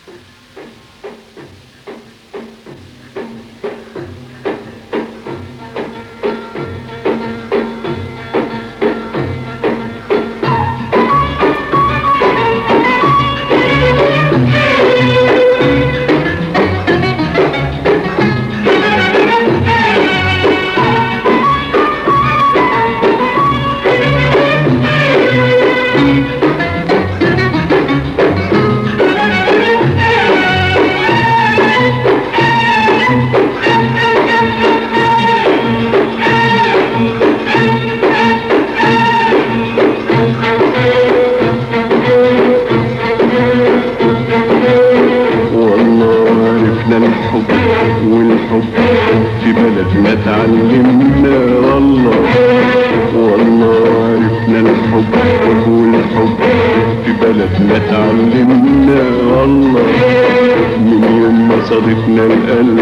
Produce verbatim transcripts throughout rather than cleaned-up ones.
ما تعلمنا الله، والله عرفنا الحب والحب في بلدنا تعلمنا الله. من يوم ما صادفنا القلب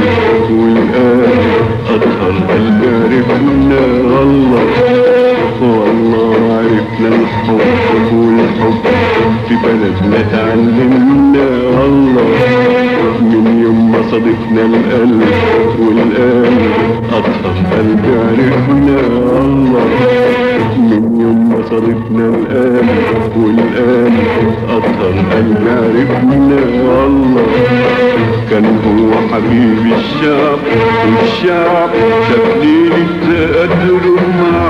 والقلب أطهر قلب عرفنا الله، والله عرفنا الحب والحب في بلدنا تعلمنا الله. من يوم ما صادفنا القلب والقلب أطهر قلب عرفنا الله. من يوم ما صادفنا القلب والقلب أطهر قلب عرفنا الله. كان هو حبيب الشعب والشعب شاف ليلة تقدره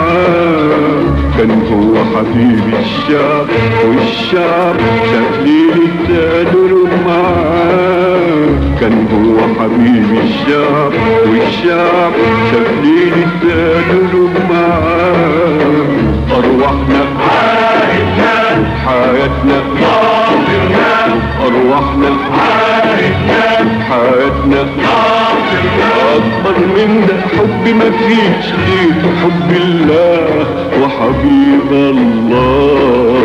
معاه. كان هو حبيب الشعب والشعب شاف ليلة تقدره معاه. كان هو حبيب الشعب والشعب شاف ليلة تقدره معاه. أرواحنا عاهدنا حياتنا ناصرنا، أرواحنا عاهدنا حياتنا ناصرنا. أكبر من ده حب مفيش غير حب الله وحبيب الله.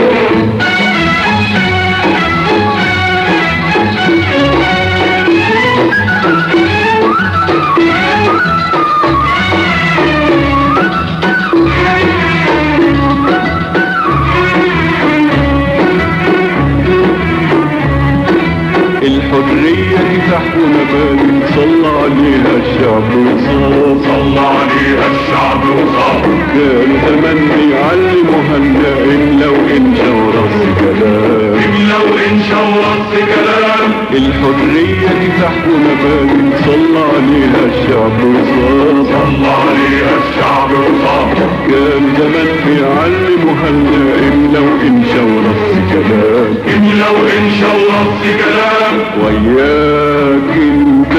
الحرية كفاح ونبات صلى عليها الشعب وصار، صلى عليها الشعب وصار. كان زمان بيعلموها النائم لو انشا ورص كلام، لو انشا ورص كلام. الحرية كفاح ونبات صلى عليها الشعب وصار، صلى عليها الشعب وصار. كان زمان بيعلموها النائم لو انشا ورص كلام، لو انشا ورص كلام. وياك انت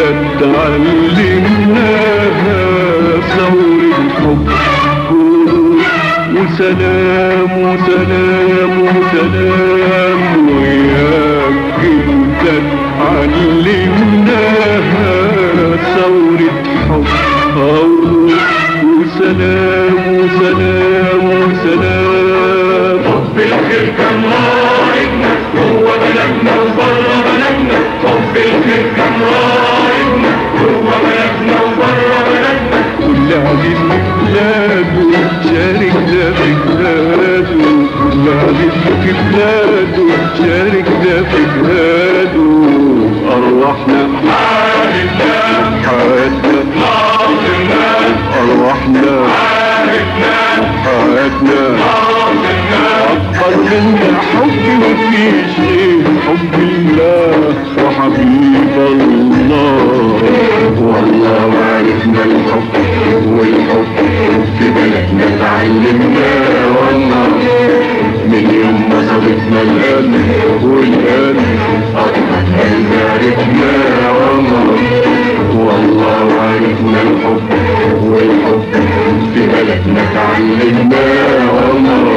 تعلمناها ثورة حب وسلام وسلام وسلام. وياك انت تعلمناها ثورة حب وسلام وسلام وسلام. حب الخير كان راعدنا جوه بلدنا وبره بلدنا. حب الخير كان راعدنا جوه بلدنا وبره بلدنا. كل عزيز في بلاده شاركنا في جهاده، كل عزيز في بلاده شاركنا في جهاده. أرواحنا عاهدنا حياتنا ناصرنا، أرواحنا عاهدنا حياتنا ناصرنا. أكبر من حب مفيش غير حب الله وحبيب الله. والله عرفنا الحب والحب في بلدنا تعلمناه والله. من يوم ما صادفنا القلب والقلب أطهر قلب عرفناه والله. والله عرفنا الحب والحب في بلدنا تعلمناه والله.